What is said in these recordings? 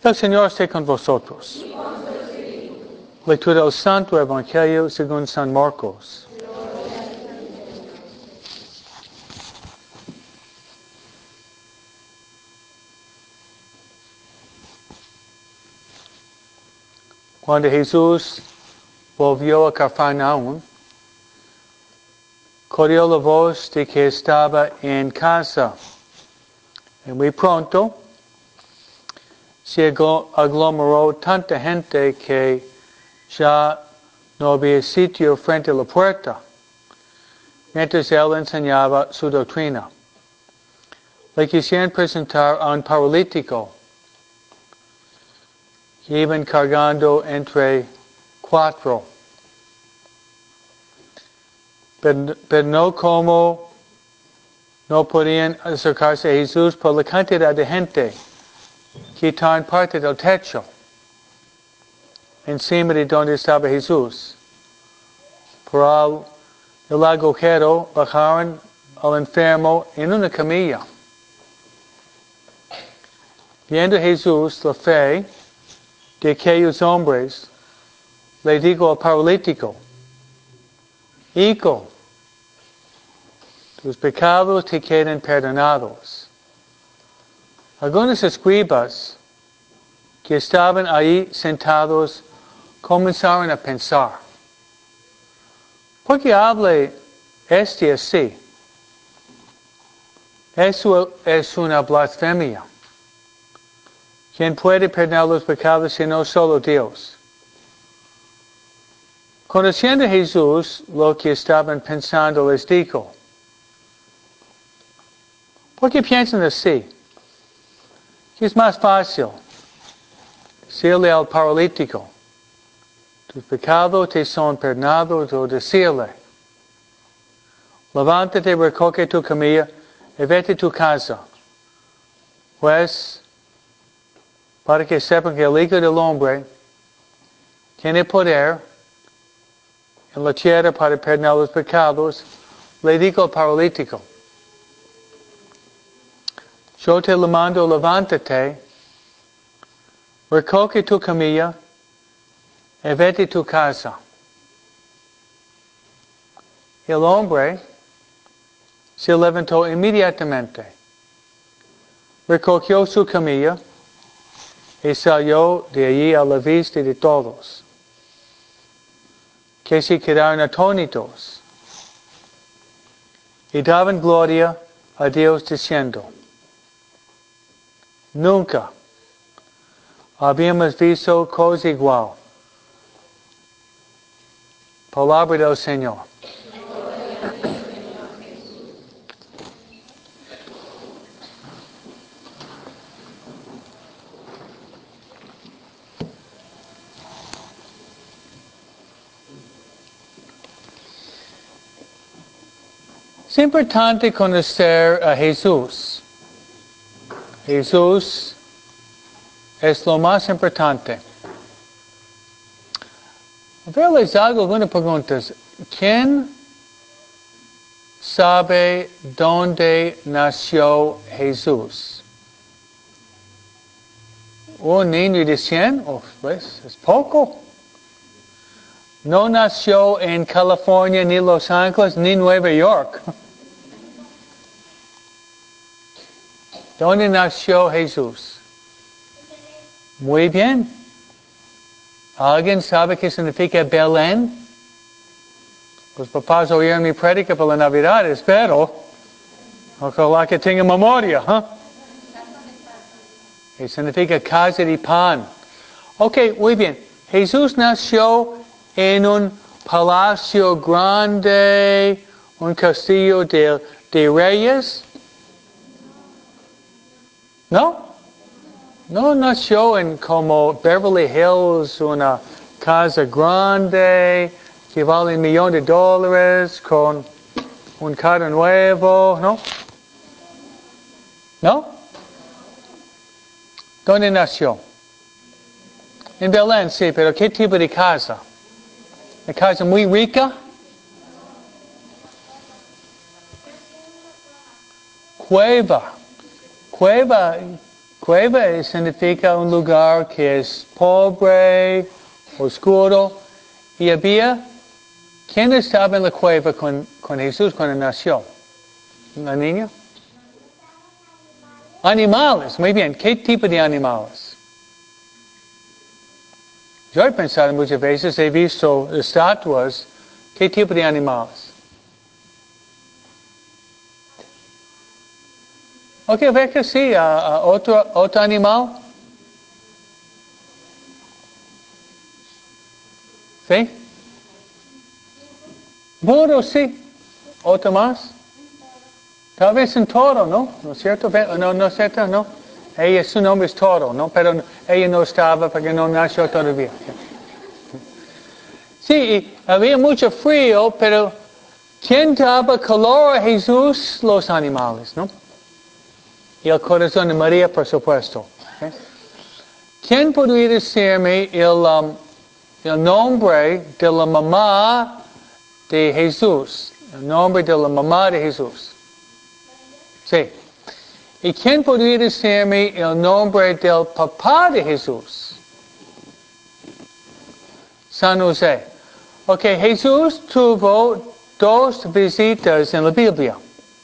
El Señor esté con vosotros. Lectura del Santo Evangelio según San Marcos. Cuando Jesús volvió a Cafarnaúm, corrió la voz de que estaba en casa. Y muy pronto se aglomeró tanta gente que ya no había sitio frente a la puerta, mientras él enseñaba su doctrina. Le quisieron presentar a un paralítico que iban cargando entre 4. Pero no podían acercarse a Jesús por la cantidad de gente. Quitaron parte del techo encima de donde estaba Jesús. Por el agujero bajaron al enfermo en una camilla. Viendo Jesús la fe de aquellos hombres, le dijo al paralítico: Hijo, tus pecados te quedan perdonados. Algunos escribas que estaban ahí sentados comenzaron a pensar: ¿por qué habla este así? Eso es una blasfemia. ¿Quién puede perdonar los pecados sino solo Dios? Conociendo a Jesús lo que estaban pensando, les dijo: ¿por qué piensan así? ¿Qué es más fácil? Decirle al paralítico: tus pecados te son perdonados, o decirle: levántate, recoge tu camilla y vete a tu casa. Pues, para que sepan que el Hijo del Hombre tiene poder en la tierra para perdonar los pecados, le dijo al paralítico: yo te lo mando, levántate, recoge tu camilla y vete a tu casa. El hombre se levantó inmediatamente, recogió su camilla y salió de allí a la vista de todos, que se quedaron atónitos y daban gloria a Dios diciendo: nunca habíamos visto cosa igual. Palabra del Señor. Es importante conocer a Jesús. Jesús es lo más importante. A ver, les hago algunas preguntas. ¿Quién sabe dónde nació Jesús? ¿Un niño de 100? Pues es poco. No nació en California, ni Los Ángeles, ni Nueva York. ¿Dónde nació Jesús? Muy bien. ¿Alguien sabe qué significa Belén? Los papás oyeron mi prédica por la Navidad, espero. Ojalá que tenga memoria, ¿eh? Significa casa de pan. Ok, muy bien. Jesús nació en un palacio grande, un castillo de reyes. ¿No? No nació en como Beverly Hills, una casa grande que vale $1,000,000 con un carro nuevo, ¿no? ¿No? ¿Dónde nació? En Belén, sí, pero ¿qué tipo de casa? ¿Una casa muy rica? Cueva. Cueva. Cueva significa un lugar que es pobre, oscuro. Y había, ¿quién estaba en la cueva con Jesús cuando nació? ¿La niña? Animales, muy bien. ¿Qué tipo de animales? Yo he pensado muchas veces, he visto estatuas. ¿Qué tipo de animales? Ok, ve que sí, otro animal. ¿Sí? Burro, sí. ¿Otro más? Tal vez un toro, ¿no? ¿No es cierto? No, no es cierto, ¿no? Ella, su nombre es Toro, ¿no? Pero ella no estaba porque no nació todavía. Sí, y había mucho frío, pero ¿quién daba calor a Jesús? Los animales, ¿no? Y el corazón de María, por supuesto. ¿Okay? ¿Quién podría decirme el nombre de la mamá de Jesús? El nombre de la mamá de Jesús. Sí. ¿Y quién podría decirme el nombre del papá de Jesús? San José. Ok, Jesús tuvo dos visitas en la Biblia.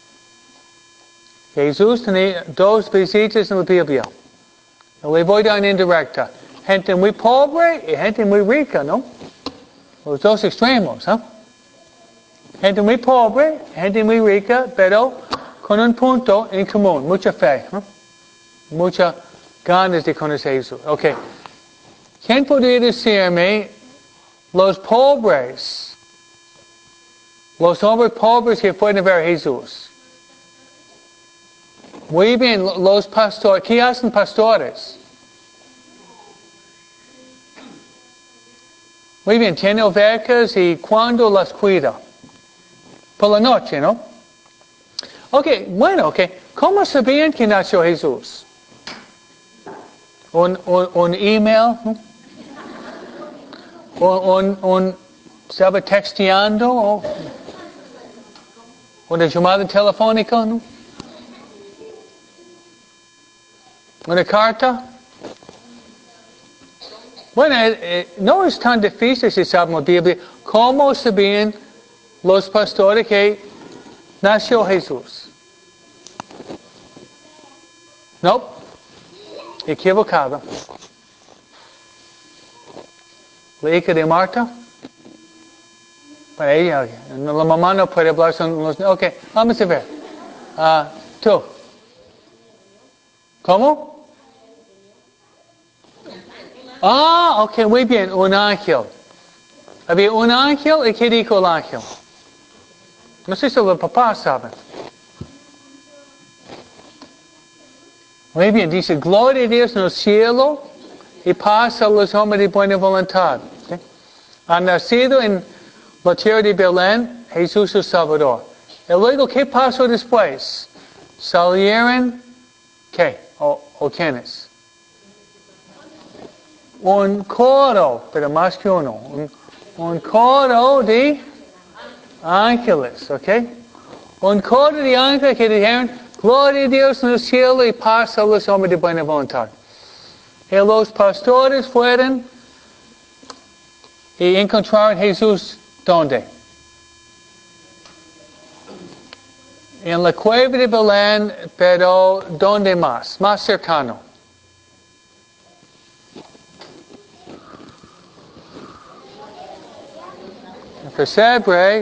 Jesús tenía dos visitas en la Biblia. Le voy a dar una indirecta. Gente muy pobre y gente muy rica, ¿no? Los dos extremos, ¿eh? Gente muy pobre, gente muy rica, pero con un punto en común, mucha fe, ¿eh? Muchas ganas de conocer a Jesús. Ok. ¿Quién podría decirme los pobres, los hombres pobres que fueron a ver a Jesús? Muy bien, los pastores. ¿Qué hacen pastores? Muy bien, tienen ovejas y ¿cuándo las cuida? Por la noche, ¿no? Ok, bueno, ok. ¿Cómo sabían que nació Jesús? Un email? ¿Estaba texteando? ¿O una llamada telefónica? ¿No? ¿Una carta? Bueno, no es tan difícil si saben la Biblia. ¿Cómo sabían los pastores que nació Jesús? No, equivocado. La hija de Marta. Para ella, la mamá no puede hablar, son los... Ok, vamos a ver. Tú. ¿Cómo? Ok, muy bien, un ángel. Había un ángel, ¿y qué dijo el ángel? No sé si los papás saben. Muy bien, dice, gloria a Dios en el cielo y paz a los hombres de buena voluntad. ¿Okay? Ha nacido en la tierra de Belén, Jesús el Salvador. Y luego, ¿qué pasó después? Salieron, ¿qué? ¿O quiénes? Un coro, pero más que uno. Un coro de ángeles, ¿ok? Un coro de ángeles que dijeron, gloria a Dios en el cielo y paz a los hombres de buena voluntad. Y los pastores fueron y encontraron a Jesús, ¿dónde? En la cueva de Belén, pero ¿dónde más? Más cercano. El pesebre,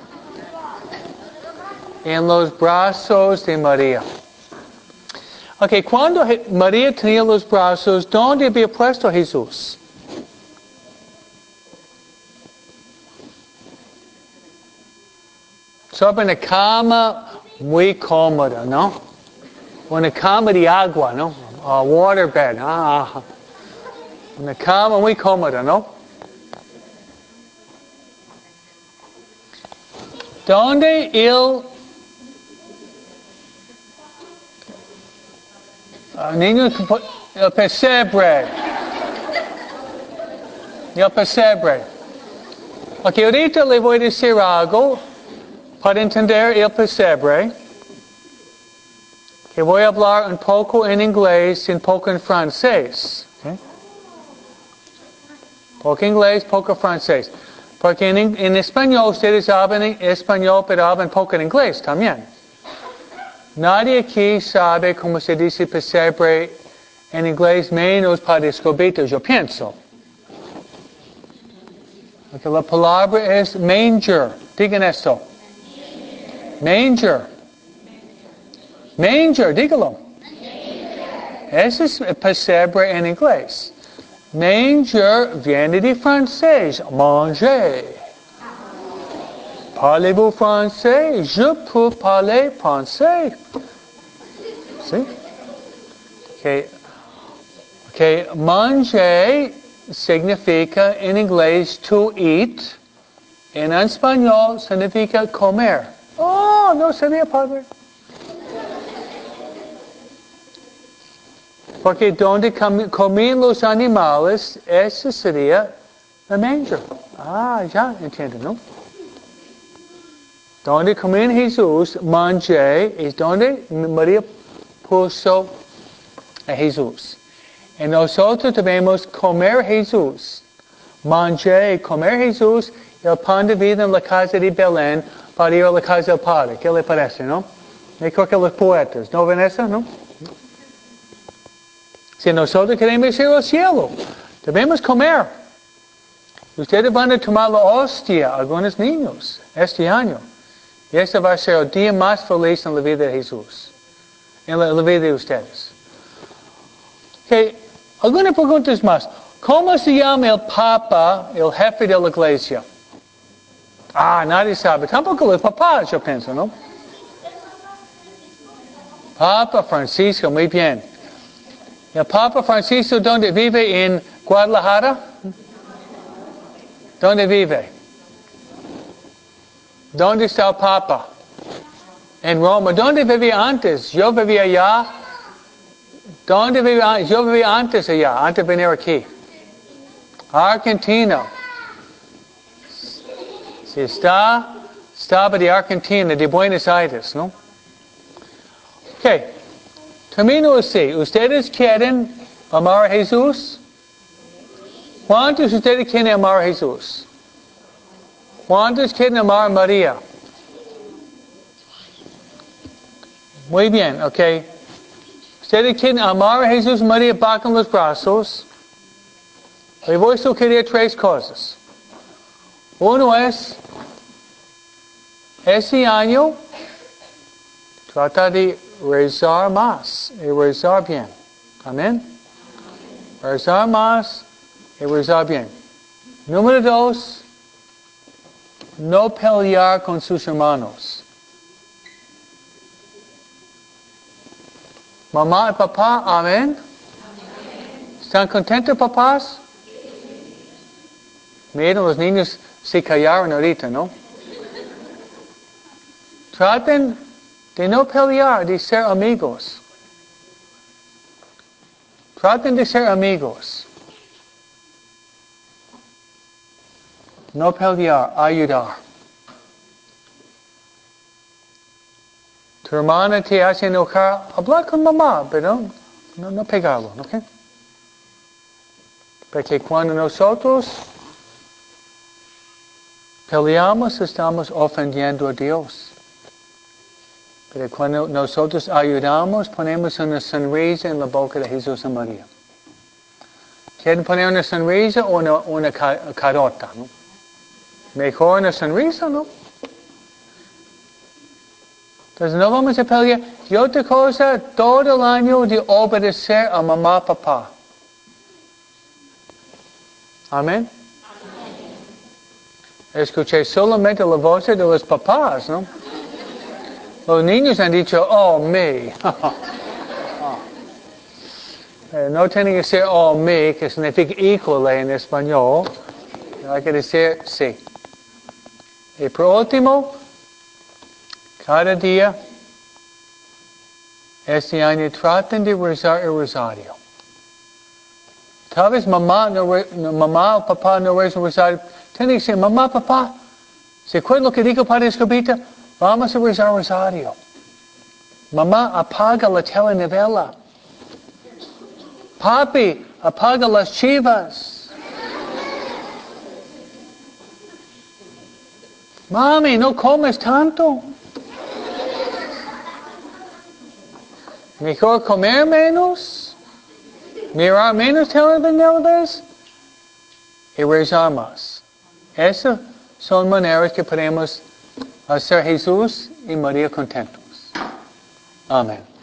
en los brazos de María. Ok, cuando María tenía los brazos, ¿dónde había puesto a Jesús? Sobre una cama muy cómoda, ¿no? Una cama de agua, ¿no? Waterbed. Una cama muy cómoda, ¿no? ¿Dónde niño, el pesebre? El pesebre. Ok, ahorita le voy a decir algo para entender el pesebre. que voy a hablar un poco en inglés y un poco en francés. Okay. Poco inglés, poco francés. Porque en español ustedes hablan español, pero hablan poco en inglés también. Nadie aquí sabe cómo se dice pesebre en inglés, menos para escobitos, yo pienso. Porque la palabra es manger. Digan esto. Manger. Manger, dígalo. Eso es pesebre en inglés. Manger viene de francés, manger. Parlez-vous français? Je peux parler français. ¿Sí? Que manger significa en inglés to eat. En español significa comer. Oh, no sabía, padre. Porque donde comían los animales, eso sería la manger. Ah, ya entiendo, ¿no? Donde comían Jesús, manger, es donde María puso a Jesús. Y nosotros debemos comer Jesús. Manger, comer Jesús, el pan de vida en la casa de Belén para ir a la casa del Padre. ¿Qué le parece, no? Yo creo que los poetas, ¿no ven eso, no? Si nosotros queremos ir al cielo, debemos comer. Ustedes van a tomar la hostia, algunos niños, este año. Y este va a ser el día más feliz en la vida de Jesús. En la vida de ustedes. Okay. Algunas preguntas más. ¿Cómo se llama el Papa, el jefe de la iglesia? Ah, nadie sabe. Tampoco los papás, yo pienso, ¿no? Papa Francisco, muy bien. ¿El Papa Francisco dónde vive? ¿En Guadalajara? ¿Dónde vive? ¿Dónde está el Papa? En Roma. ¿Dónde vivía antes? Yo vivía allá. ¿Dónde vivía? Yo vivía antes allá, antes de venir aquí. Argentina. Si estaba de Argentina, de Buenos Aires, ¿no? Ok. Termino así. ¿Ustedes quieren amar a Jesús? ¿Cuántos de ustedes quieren amar a Jesús? ¿Cuántos quieren amar a María? Muy bien, ok. Ustedes quieren amar a Jesús, María, bajan los brazos. Le voy a sugerir tres cosas. Uno es, ese año, trata de rezar más y rezar bien. Amén. Rezar más y rezar bien. Número 2, no pelear con sus hermanos. Mamá y papá, amén. ¿Están contentos, papás? Miren, los niños se callaron ahorita, ¿no? Traten de no pelear, de ser amigos. Traten de ser amigos. No pelear, ayudar. Tu hermana te hace enojar, hablar con mamá, pero no pegarlo, ¿ok? Porque cuando nosotros peleamos, estamos ofendiendo a Dios. Pero cuando nosotros ayudamos, ponemos una sonrisa en la boca de Jesús y María. ¿Quieren poner una sonrisa o una carota? ¿No? Mejor una sonrisa, ¿no? Entonces no vamos a pelear. Y otra cosa, todo el año de obedecer a mamá, papá. Amén. Escuché solamente la voz de los papás, ¿no? Los niños han dicho, oh, me. No tiene que ser oh, me, que significa equal en español. Hay que decir sí. Y por último, cada día, este año, traten de rezar el rosario. Tal vez mamá o papá no rezan el rosario. Tienen que decir, mamá, papá, ¿se acuerdan lo que dijo Padre Escobita? Vamos a rezar el rosario. Mamá, apaga la telenovela. Papi, apaga las chivas. Mami, no comes tanto. Mejor comer menos, mirar menos telenovelas y rezar más. Esas son maneras que podemos hacer Jesús y María contentos. Amén.